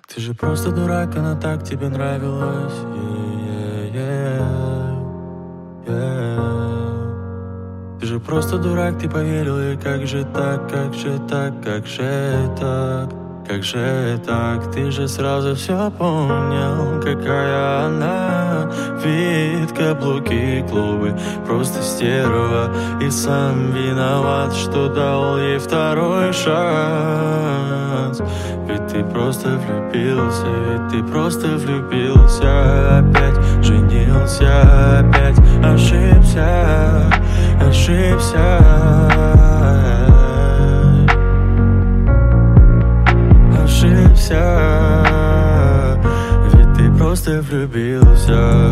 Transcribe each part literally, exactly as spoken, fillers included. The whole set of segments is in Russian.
Ты же просто дурак, она так тебе нравилась. Yeah, yeah, yeah. Ты же просто дурак, ты поверил, и как же так, как же так, как же так, как же так. Ты же сразу все понял, какая она. Вид, каблуки, клубы, просто стерва. И сам виноват, что дал ей второй шанс. Ведь ты просто влюбился, ведь ты просто влюбился. Опять женился, опять ошибся, ошибся. Ошибся, ведь ты просто влюбился.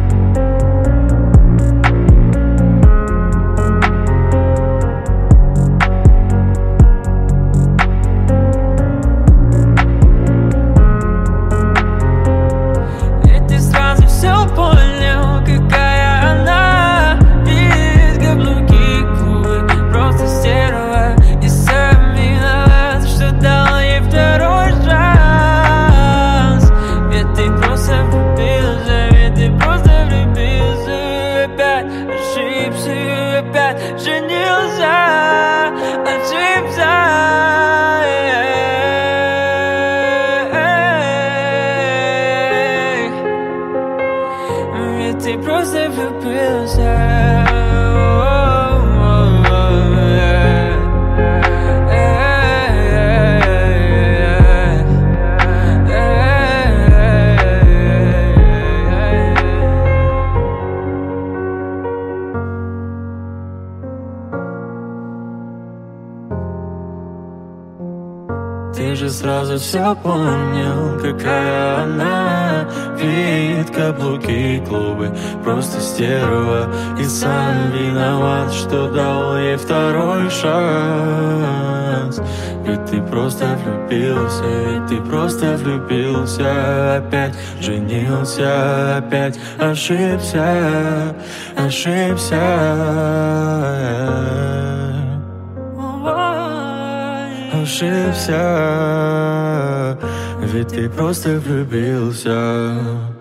Опять женился, ошибся. Ведь ты просто влюбился. Ты же сразу все понял, какая она. Вид, каблуки, клубы, просто стерва. И сам виноват, что дал ей второй шанс. Ведь ты просто влюбился, ведь ты просто влюбился. Опять женился, опять ошибся, ошибся. Ошибся, ведь ты просто влюбился.